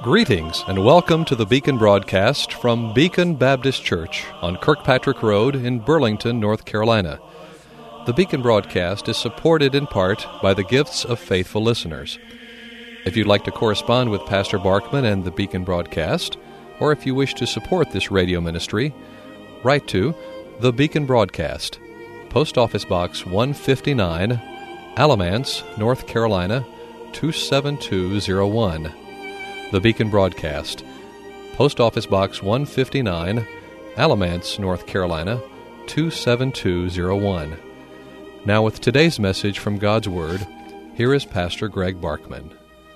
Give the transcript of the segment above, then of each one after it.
Greetings and welcome to the Beacon broadcast from Beacon Baptist Church on Kirkpatrick Road in Burlington, North Carolina. The Beacon broadcast is supported in part by the gifts of faithful listeners. If you'd like to correspond with Pastor Barkman and the Beacon broadcast, or if you wish to support this radio ministry, write to The Beacon Broadcast, Post Office Box 159, Alamance, North Carolina, 27201. The Beacon Broadcast, Post Office Box 159, Alamance, North Carolina, 27201. Now with today's message from God's Word, here is Pastor Greg Barkman.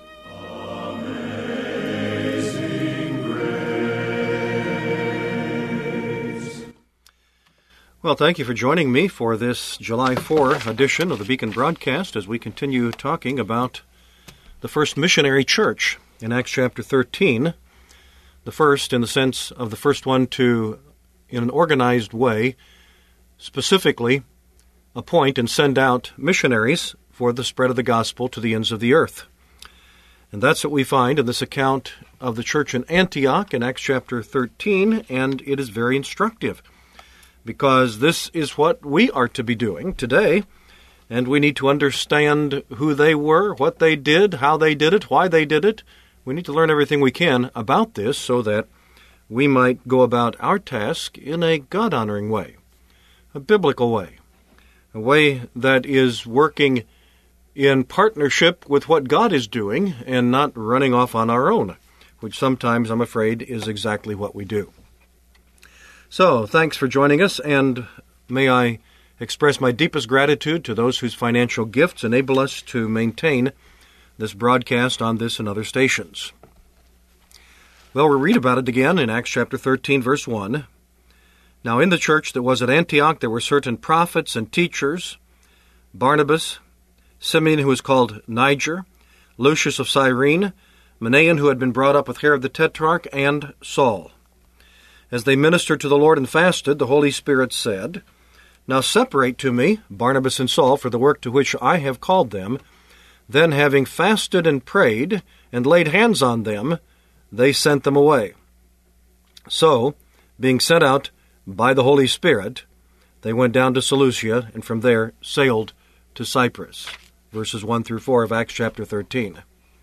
Well, thank you for joining me for this July 4 edition of the Beacon Broadcast as we continue talking about the first missionary church in Acts chapter 13. The first in the sense of the first one to, in an organized way, specifically appoint and send out missionaries for the spread of the gospel to the ends of the earth. And that's what we find in this account of the church in Antioch in Acts chapter 13, and it is very instructive, because this is what we are to be doing today, and we need to understand who they were, what they did, how they did it, why they did it. We need to learn everything we can about this so that we might go about our task in a God-honoring way, a biblical way, a way that is working in partnership with what God is doing and not running off on our own, which sometimes, I'm afraid, is exactly what we do. So, thanks for joining us, and may I express my deepest gratitude to those whose financial gifts enable us to maintain this broadcast on this and other stations. Well, we'll read about it again in Acts chapter 13, verse 1. Now in the church that was at Antioch there were certain prophets and teachers, Barnabas, Simeon who was called Niger, Lucius of Cyrene, Manaen who had been brought up with Herod the Tetrarch, and Saul. As they ministered to the Lord and fasted, the Holy Spirit said, Now separate to me Barnabas and Saul for the work to which I have called them. Then, having fasted and prayed, and laid hands on them, they sent them away. So, being sent out by the Holy Spirit, they went down to Seleucia, and from there sailed to Cyprus. Verses 1 through 4 of Acts chapter 13.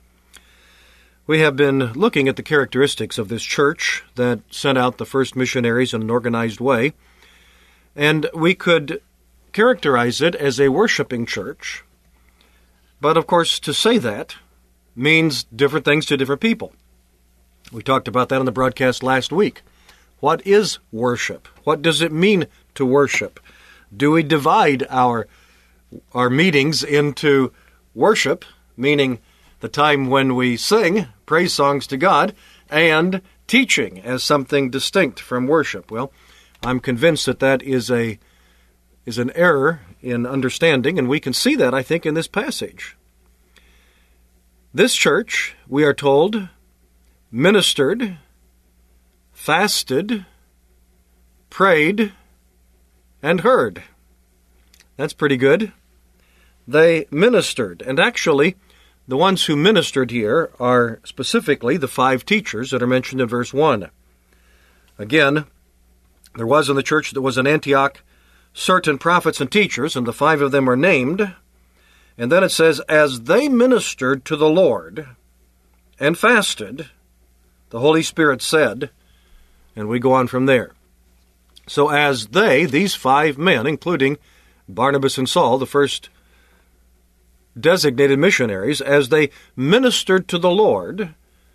We have been looking at the characteristics of this church that sent out the first missionaries in an organized way, and we could characterize it as a worshiping church. But, of course, to say that means different things to different people. We talked about that on the broadcast last week. What is worship? What does it mean to worship? Do we divide our meetings into worship, meaning the time when we sing praise songs to God, and teaching as something distinct from worship? Well, I'm convinced that that is an error in understanding, and we can see that, I think, in this passage. This church, we are told, ministered, fasted, prayed, and heard. That's pretty good. They ministered, and actually, the ones who ministered here are specifically the 5 teachers that are mentioned in verse 1. Again, there was in the church that was in Antioch certain prophets and teachers, and the 5 of them are named. And then it says, as they ministered to the Lord and fasted, the Holy Spirit said, and we go on from there. So as they, these 5 men, including Barnabas and Saul, the first designated missionaries, as they ministered to the Lord,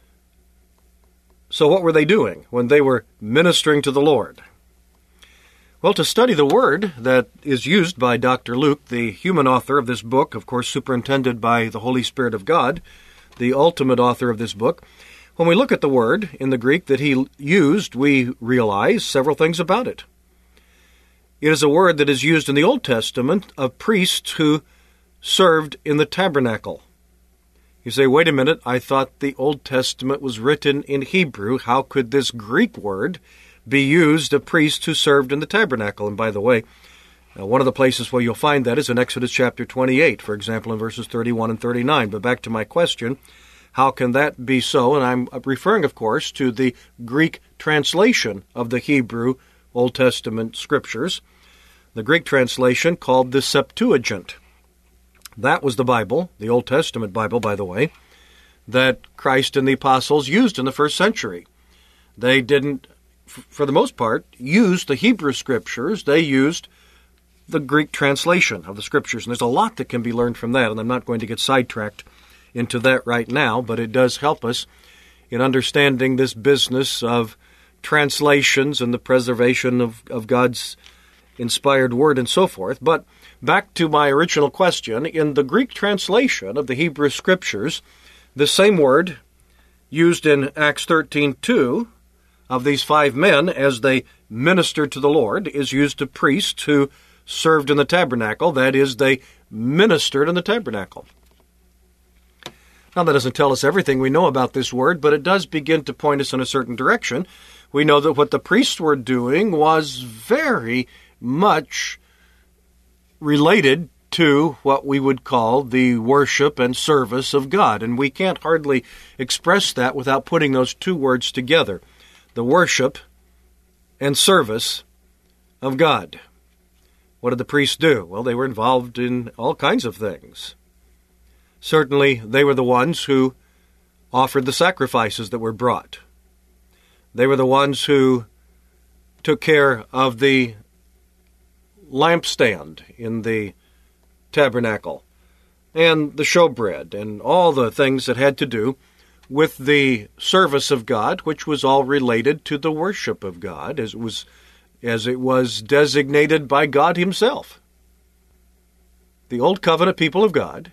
so what were they doing when they were ministering to the Lord? Well, to study the word that is used by Dr. Luke, the human author of this book, of course superintended by the Holy Spirit of God, the ultimate author of this book, when we look at the word in the Greek that he used, we realize several things about it. It is a word that is used in the Old Testament of priests who served in the tabernacle. You say, wait a minute, I thought the Old Testament was written in Hebrew. How could this Greek word be used of priests who served in the tabernacle? And by the way, one of the places where you'll find that is in Exodus chapter 28, for example, in verses 31 and 39. But back to my question, How can that be so? And I'm referring, of course, to the Greek translation of the Hebrew Old Testament scriptures, the Greek translation called the Septuagint. That was the Bible, the Old Testament Bible, by the way, that Christ and the apostles used in the first century. They didn't, for the most part, use the Hebrew scriptures. They used the Greek translation of the scriptures. And there's a lot that can be learned from that, and I'm not going to get sidetracked into that right now, but it does help us in understanding this business of translations and the preservation of God's inspired word and so forth. But back to my original question, in the Greek translation of the Hebrew scriptures, the same word used in Acts 13:2 of these 5 men as they ministered to the Lord is used to priests who served in the tabernacle. That is, they ministered in the tabernacle. Now, that doesn't tell us everything we know about this word, but it does begin to point us in a certain direction. We know that what the priests were doing was very much related to what we would call the worship and service of God. And we can't hardly express that without putting those two words together, the worship and service of God. What did the priests do? Well, they were involved in all kinds of things. Certainly, they were the ones who offered the sacrifices that were brought. They were the ones who took care of the lampstand in the tabernacle and the showbread and all the things that had to do with the service of God, which was all related to the worship of God as it was designated by God himself. The Old Covenant people of God,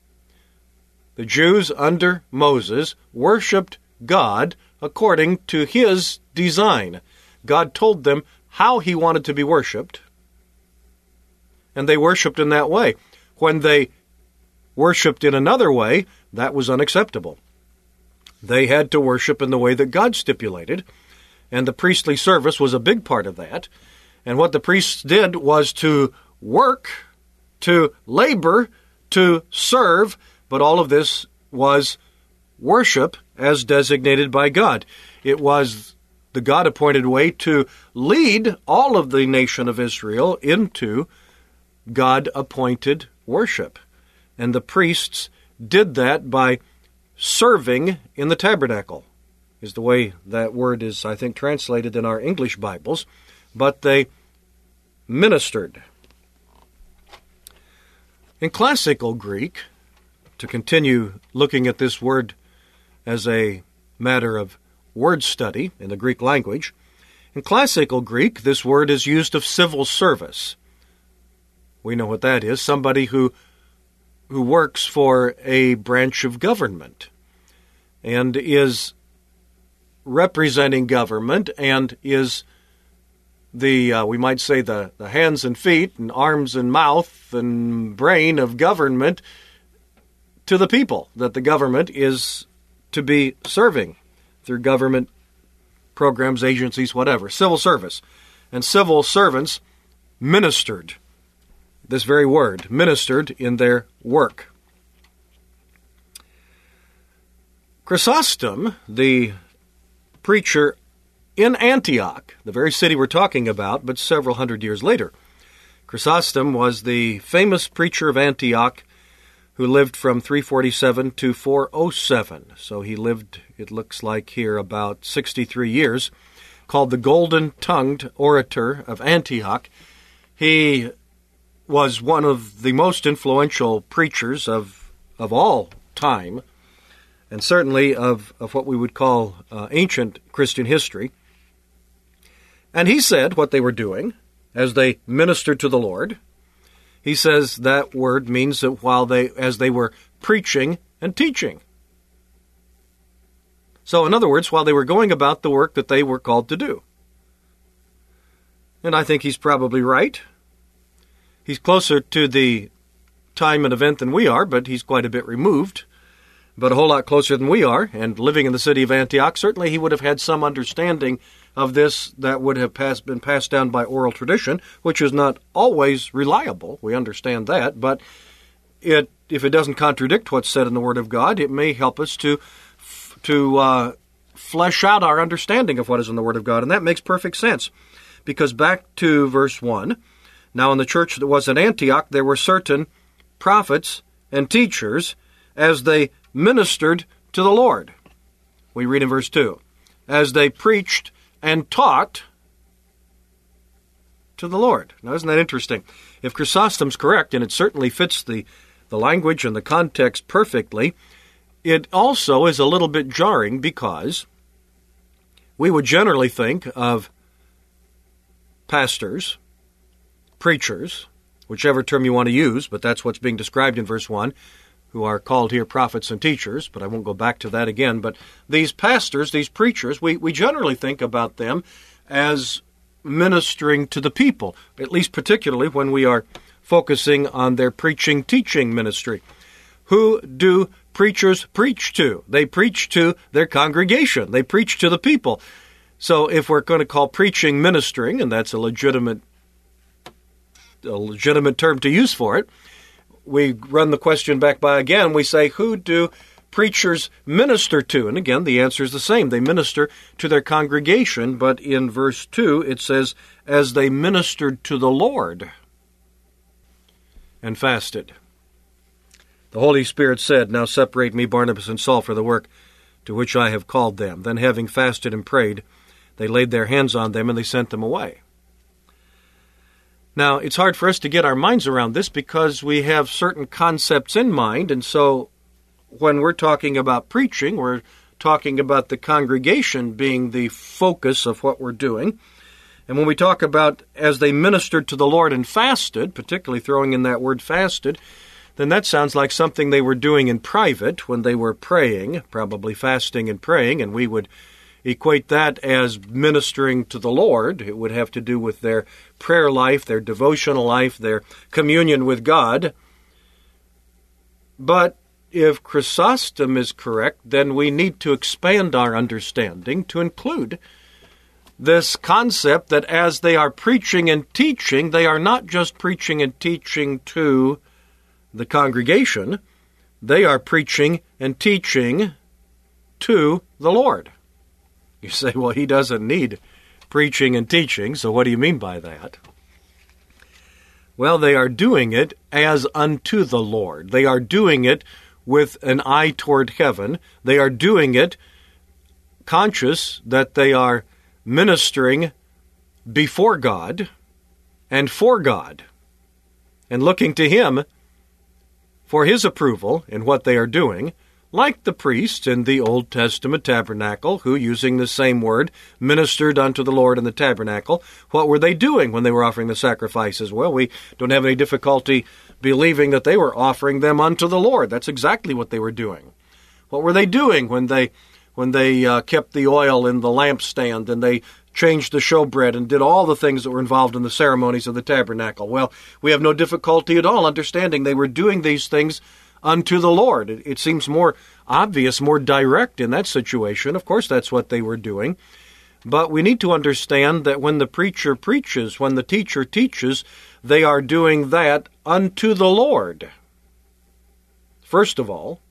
the Jews under Moses, worshipped God according to his design. God told them how he wanted to be worshipped, and they worshipped in that way. When they worshipped in another way, that was unacceptable. They had to worship in the way that God stipulated, and the priestly service was a big part of that. And what the priests did was to work, to labor, to serve, but all of this was worship as designated by God. It was the God-appointed way to lead all of the nation of Israel into God-appointed worship. And the priests did that by serving in the tabernacle, is the way that word is, I think, translated in our English Bibles. But they ministered. In classical Greek, to continue looking at this word as a matter of word study in the Greek language, in classical Greek, this word is used of civil service. We know what that is, somebody who works for a branch of government and is representing government and is we might say the hands and feet and arms and mouth and brain of government to the people that the government is to be serving through government programs, agencies, whatever. Civil service. And civil servants ministered. This very word, ministered in their work. Chrysostom, the preacher in Antioch, the very city we're talking about, but several hundred years later. Chrysostom was the famous preacher of Antioch who lived from 347 to 407. So he lived, it looks like here, about 63 years, called the Golden-Tongued Orator of Antioch. He was one of the most influential preachers of all time, and certainly of what we would call ancient Christian history. And he said what they were doing as they ministered to the Lord. He says that word means that as they were preaching and teaching. So in other words, while they were going about the work that they were called to do. And I think he's probably right. He's closer to the time and event than we are, but he's quite a bit removed, but a whole lot closer than we are. And living in the city of Antioch, certainly he would have had some understanding of this that would have been passed down by oral tradition, which is not always reliable. We understand that, but it if it doesn't contradict what's said in the Word of God, it may help us to flesh out our understanding of what is in the Word of God. And that makes perfect sense. Because back to verse 1, now in the church that was at Antioch, there were certain prophets and teachers as they ministered to the Lord. We read in verse 2, as they preached and taught to the Lord. Now, isn't that interesting? If Chrysostom's correct, and it certainly fits the language and the context perfectly, it also is a little bit jarring because we would generally think of pastors, preachers, whichever term you want to use, but that's what's being described in verse 1, who are called here prophets and teachers, but I won't go back to that again. But these pastors, these preachers, we generally think about them as ministering to the people, at least particularly when we are focusing on their preaching, teaching ministry. Who do preachers preach to? They preach to their congregation. They preach to the people. So if we're going to call preaching ministering, and that's a legitimate term to use for it, we run the question back by again. We say, who do preachers minister to? And again, the answer is the same. They minister to their congregation, but in verse 2 it says, as they ministered to the Lord and fasted. The Holy Spirit said, now separate me, Barnabas and Saul, for the work to which I have called them. Then having fasted and prayed, they laid their hands on them and they sent them away. Now, it's hard for us to get our minds around this because we have certain concepts in mind, and so when we're talking about preaching, we're talking about the congregation being the focus of what we're doing. And when we talk about as they ministered to the Lord and fasted, particularly throwing in that word fasted, then that sounds like something they were doing in private when they were praying, probably fasting and praying, and we would equate that as ministering to the Lord. It would have to do with their prayer life, their devotional life, their communion with God. But if Chrysostom is correct, then we need to expand our understanding to include this concept that as they are preaching and teaching, they are not just preaching and teaching to the congregation, they are preaching and teaching to the Lord. You say, well, he doesn't need preaching and teaching, so what do you mean by that? Well, they are doing it as unto the Lord. They are doing it with an eye toward heaven. They are doing it conscious that they are ministering before God and for God and looking to Him for His approval in what they are doing, like the priests in the Old Testament tabernacle who, using the same word, ministered unto the Lord in the tabernacle. What were they doing when they were offering the sacrifices? Well, we don't have any difficulty believing that they were offering them unto the Lord. That's exactly what they were doing. What were they doing when they kept the oil in the lampstand and they changed the showbread and did all the things that were involved in the ceremonies of the tabernacle? Well, we have no difficulty at all understanding they were doing these things unto the Lord. It seems more obvious, more direct in that situation. Of course, that's what they were doing. But we need to understand that when the preacher preaches, when the teacher teaches, they are doing that unto the Lord. First of all,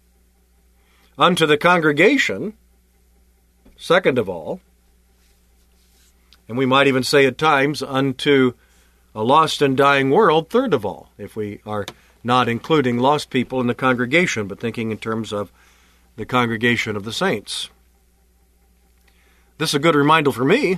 unto the congregation, second of all, and we might even say at times unto a lost and dying world, third of all, if we are not including lost people in the congregation, but thinking in terms of the congregation of the saints. This is a good reminder for me,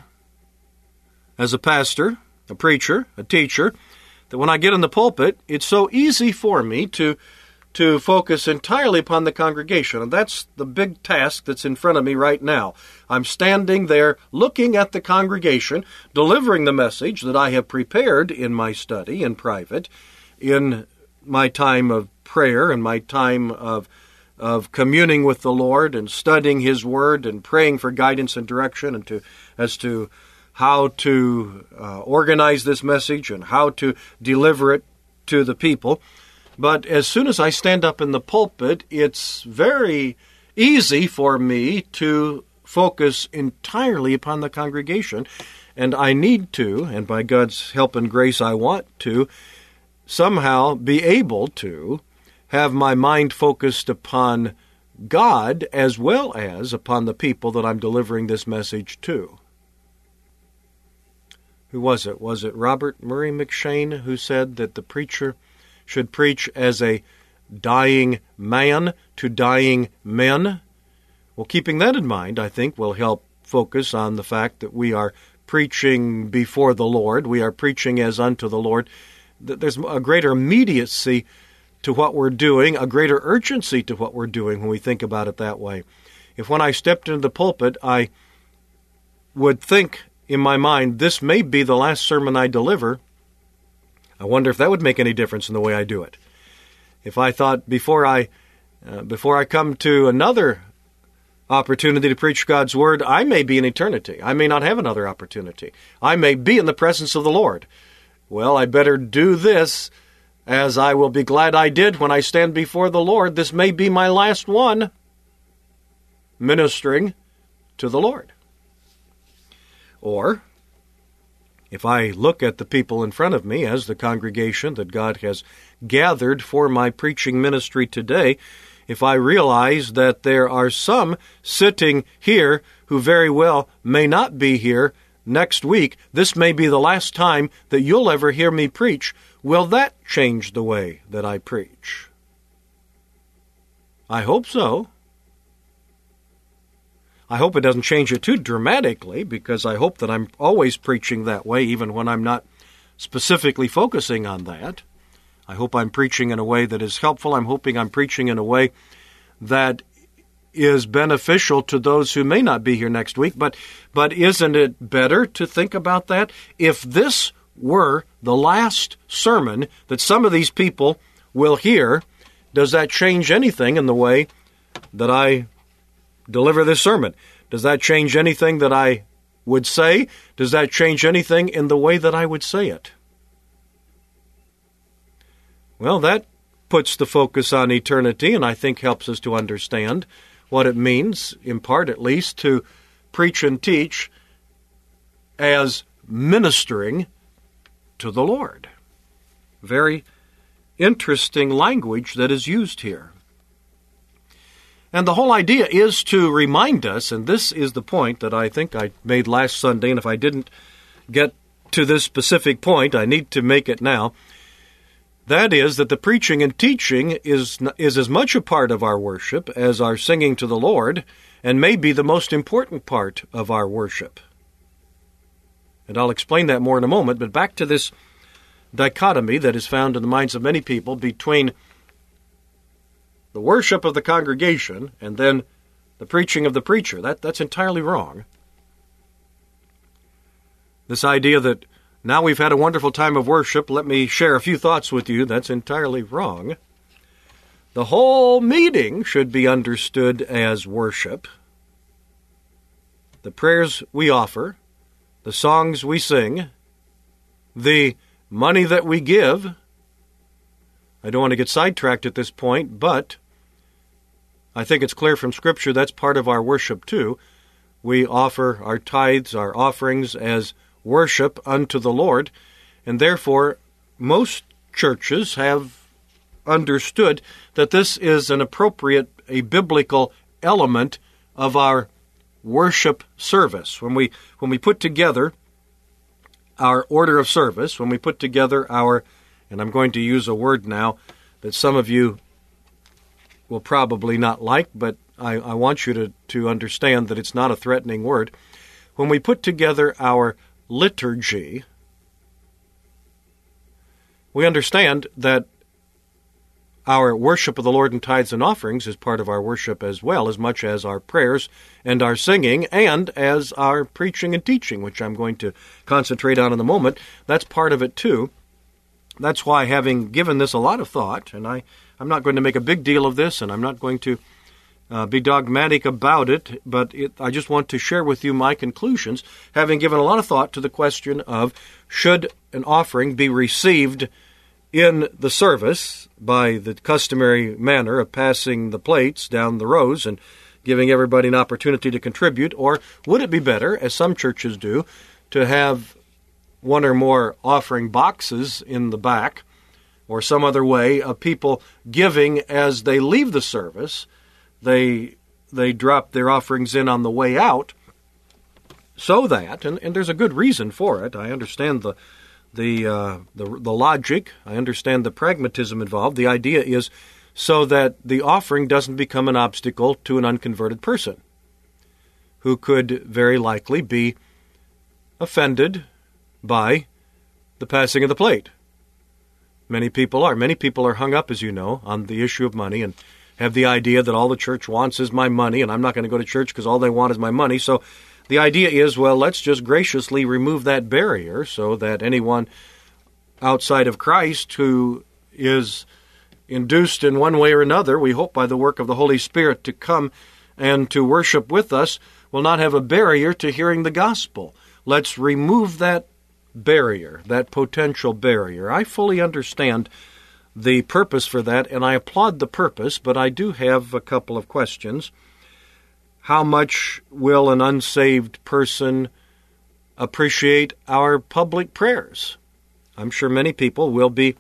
as a pastor, a preacher, a teacher, that when I get in the pulpit, it's so easy for me to focus entirely upon the congregation. And that's the big task that's in front of me right now. I'm standing there looking at the congregation, delivering the message that I have prepared in my study in private, in my time of prayer and my time of communing with the Lord and studying His Word and praying for guidance and direction and as to how to organize this message and how to deliver it to the people. But as soon as I stand up in the pulpit, it's very easy for me to focus entirely upon the congregation, and I need to, and by God's help and grace I want to, somehow be able to have my mind focused upon God as well as upon the people that I'm delivering this message to. Who was it? Was it Robert Murray McShane who said that the preacher should preach as a dying man to dying men? Well, keeping that in mind, I think, will help focus on the fact that we are preaching before the Lord. We are preaching as unto the Lord. There's a greater immediacy to what we're doing, a greater urgency to what we're doing when we think about it that way. If when I stepped into the pulpit, I would think in my mind, this may be the last sermon I deliver, I wonder if that would make any difference in the way I do it. If I thought before I come to another opportunity to preach God's Word, I may be in eternity. I may not have another opportunity. I may be in the presence of the Lord. Well, I better do this, as I will be glad I did when I stand before the Lord. This may be my last one, ministering to the Lord. Or, if I look at the people in front of me as the congregation that God has gathered for my preaching ministry today, if I realize that there are some sitting here who very well may not be here next week, this may be the last time that you'll ever hear me preach, will that change the way that I preach? I hope so. I hope it doesn't change it too dramatically, because I hope that I'm always preaching that way, even when I'm not specifically focusing on that. I hope I'm preaching in a way that is helpful. I'm hoping I'm preaching in a way that is beneficial to those who may not be here next week. But isn't it better to think about that? If this were the last sermon that some of these people will hear, does that change anything in the way that I deliver this sermon? Does that change anything that I would say? Does that change anything in the way that I would say it? Well, that puts the focus on eternity, and I think helps us to understand what it means, in part at least, to preach and teach as ministering to the Lord. Very interesting language that is used here. And the whole idea is to remind us, and this is the point that I think I made last Sunday, and if I didn't get to this specific point, I need to make it now. That is that the preaching and teaching is as much a part of our worship as our singing to the Lord, and may be the most important part of our worship. And I'll explain that more in a moment, but back to this dichotomy that is found in the minds of many people between the worship of the congregation and then the preaching of the preacher. That's entirely wrong. This idea that now we've had a wonderful time of worship, let me share a few thoughts with you, that's entirely wrong. The whole meeting should be understood as worship. The prayers we offer, the songs we sing, the money that we give. I don't want to get sidetracked at this point, but I think it's clear from Scripture that's part of our worship too. We offer our tithes, our offerings as worship unto the Lord, and therefore most churches have understood that this is an appropriate, a biblical element of our worship service. When we put together our order of service, when we put together our, and I'm going to use a word now that some of you will probably not like, but I want you to understand that it's not a threatening word. When we put together our liturgy, we understand that our worship of the Lord in tithes and offerings is part of our worship as well, as much as our prayers and our singing, and as our preaching and teaching, which I'm going to concentrate on in a moment. That's part of it too. That's why, having given this a lot of thought, and I'm not going to make a big deal of this, and I'm not going to be dogmatic about it, but I just want to share with you my conclusions, having given a lot of thought to the question of, should an offering be received in the service by the customary manner of passing the plates down the rows and giving everybody an opportunity to contribute, or would it be better, as some churches do, to have one or more offering boxes in the back or some other way of people giving as they leave the service. They drop their offerings in on the way out, so that, and there's a good reason for it. I understand the logic. I understand the pragmatism involved. The idea is so that the offering doesn't become an obstacle to an unconverted person who could very likely be offended by the passing of the plate. Many people are. Many people are hung up, as you know, on the issue of money and have the idea that all the church wants is my money, and I'm not going to go to church because all they want is my money. So the idea is, well, let's just graciously remove that barrier so that anyone outside of Christ who is induced in one way or another, we hope by the work of the Holy Spirit, to come and to worship with us, will not have a barrier to hearing the gospel. Let's remove that barrier, that potential barrier. I fully understand the purpose for that, and I applaud the purpose, but I do have a couple of questions. How much will an unsaved person appreciate our public prayers? I'm sure many people will be,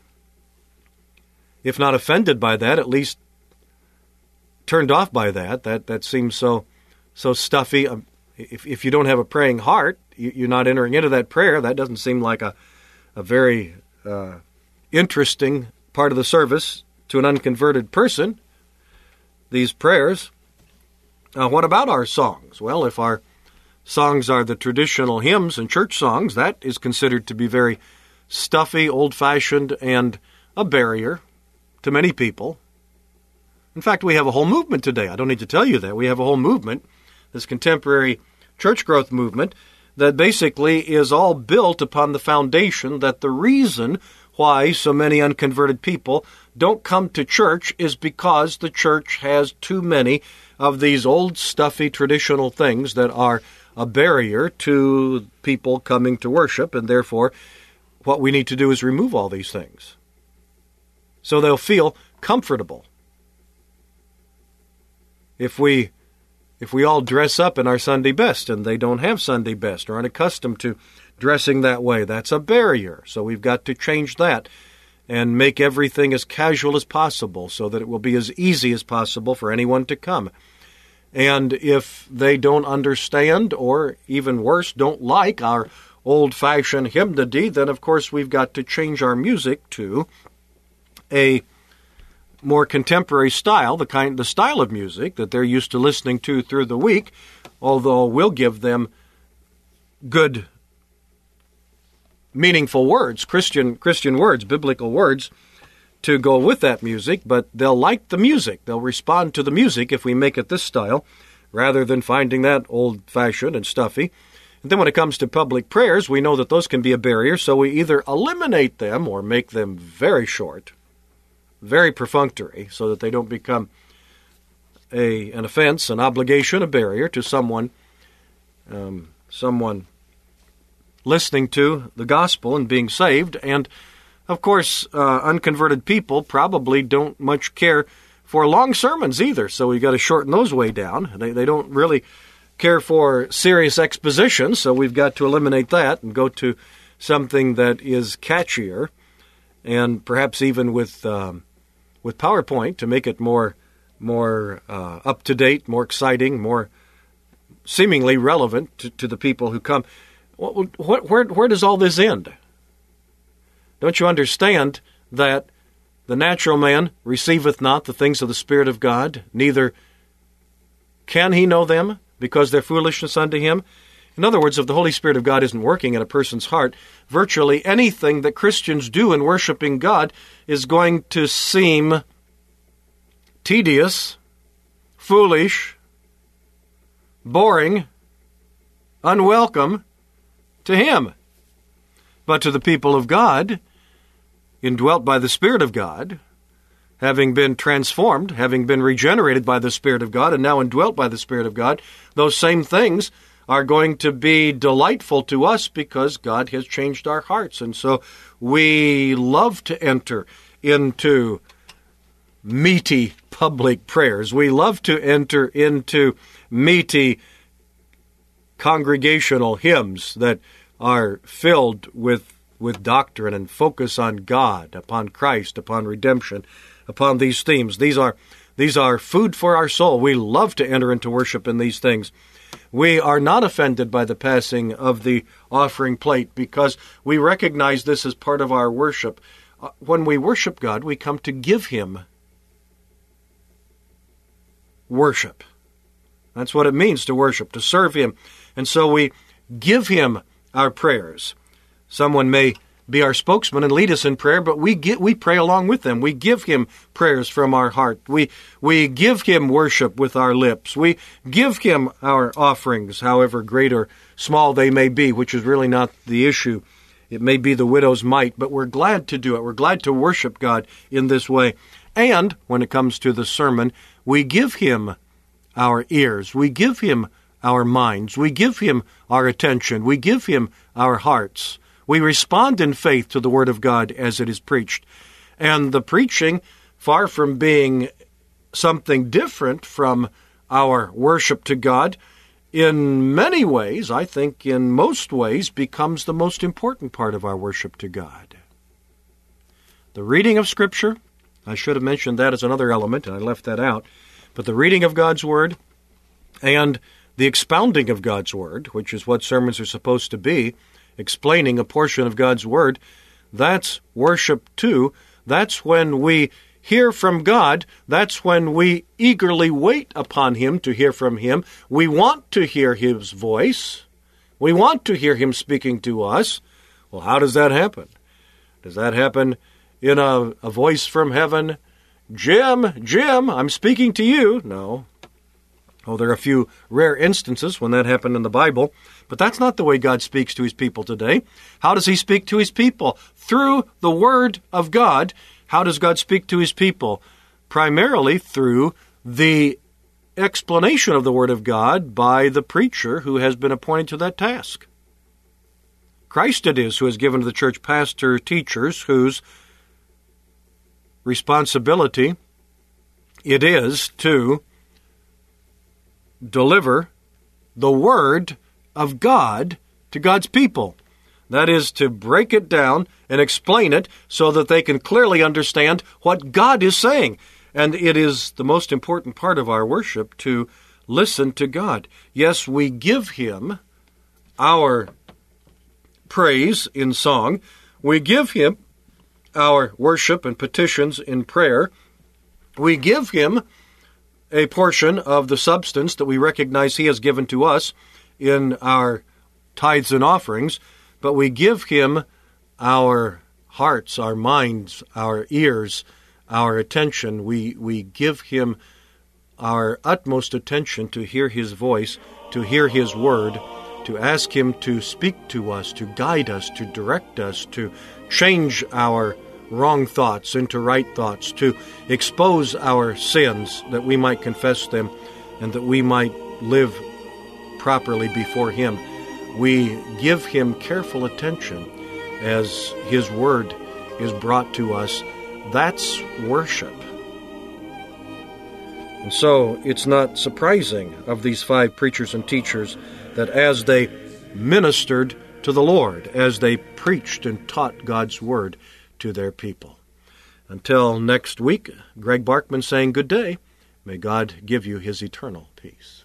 if not offended by that, at least turned off by that. That seems so stuffy. If you don't have a praying heart, you're not entering into that prayer. That doesn't seem like a very interesting part of the service to an unconverted person, these prayers. What about our songs? Well, if our songs are the traditional hymns and church songs, that is considered to be very stuffy, old-fashioned, and a barrier to many people. In fact, we have a whole movement today. I don't need to tell you that. We have a whole movement, this contemporary church growth movement, that basically is all built upon the foundation that the reason why so many unconverted people don't come to church is because the church has too many of these old, stuffy, traditional things that are a barrier to people coming to worship, and therefore what we need to do is remove all these things so they'll feel comfortable. If we all dress up in our Sunday best and they don't have Sunday best or aren't accustomed to dressing that way, that's a barrier. So we've got to change that and make everything as casual as possible so that it will be as easy as possible for anyone to come. And if they don't understand, or even worse, don't like our old-fashioned hymnody, then of course we've got to change our music to a more contemporary style, the style of music that they're used to listening to through the week, although we'll give them good, meaningful words, Christian words, biblical words, to go with that music, but they'll like the music. They'll respond to the music if we make it this style, rather than finding that old-fashioned and stuffy. And then when it comes to public prayers, we know that those can be a barrier, so we either eliminate them or make them very short, very perfunctory, so that they don't become an offense, an obligation, a barrier to someone listening to the gospel and being saved. And of course, unconverted people probably don't much care for long sermons either, so we've got to shorten those way down. They don't really care for serious exposition, so we've got to eliminate that and go to something that is catchier, and perhaps even with PowerPoint to make it more up to date, more exciting, more seemingly relevant to the people who come. Where does all this end? Don't you understand that the natural man receiveth not the things of the Spirit of God, neither can he know them, because they're foolishness unto him? In other words, if the Holy Spirit of God isn't working in a person's heart, virtually anything that Christians do in worshiping God is going to seem tedious, foolish, boring, unwelcome to him. But to the people of God, indwelt by the Spirit of God, having been transformed, having been regenerated by the Spirit of God, and now indwelt by the Spirit of God, those same things are going to be delightful to us because God has changed our hearts. And so we love to enter into meaty public prayers. We love to enter into meaty congregational hymns that are filled with with doctrine and focus on God, upon Christ, upon redemption, upon these themes. These are food for our soul. We love to enter into worship in these things. We are not offended by the passing of the offering plate because we recognize this as part of our worship. When we worship God, we come to give Him worship. That's what it means to worship, to serve Him. And so we give Him our prayers. Someone may be our spokesman and lead us in prayer, but we pray along with them. We give Him prayers from our heart. We give Him worship with our lips. We give Him our offerings, however great or small they may be, which is really not the issue. It may be the widow's mite, but we're glad to do it. We're glad to worship God in this way. And when it comes to the sermon, we give Him our ears. We give Him our minds. We give Him our attention. We give Him our hearts. We respond in faith to the Word of God as it is preached. And the preaching, far from being something different from our worship to God, in many ways, I think in most ways, becomes the most important part of our worship to God. The reading of Scripture, I should have mentioned that as another element, and I left that out, but the reading of God's Word and the expounding of God's Word, which is what sermons are supposed to be, explaining a portion of God's Word, that's worship too. That's when we hear from God. That's when we eagerly wait upon Him to hear from Him. We want to hear His voice. We want to hear Him speaking to us. Well, how does that happen? Does that happen in a voice from heaven? Jim, I'm speaking to you. No. Oh, there are a few rare instances when that happened in the Bible, but that's not the way God speaks to His people today. How does He speak to His people? Through the Word of God. How does God speak to His people? Primarily through the explanation of the Word of God by the preacher who has been appointed to that task. Christ it is who has given to the church pastor teachers whose responsibility it is to deliver the Word of God to God's people. That is, to break it down and explain it so that they can clearly understand what God is saying. And it is the most important part of our worship to listen to God. Yes, we give Him our praise in song. We give Him our worship and petitions in prayer. We give Him a portion of the substance that we recognize He has given to us in our tithes and offerings, but we give Him our hearts, our minds, our ears, our attention. We give Him our utmost attention to hear His voice, to hear His word, to ask Him to speak to us, to guide us, to direct us, to change our wrong thoughts into right thoughts, to expose our sins that we might confess them and that we might live properly before Him. We give Him careful attention as His Word is brought to us. That's worship. And so it's not surprising of these 5 preachers and teachers that as they ministered to the Lord, as they preached and taught God's Word to their people. Until next week, Greg Barkman saying good day. May God give you His eternal peace.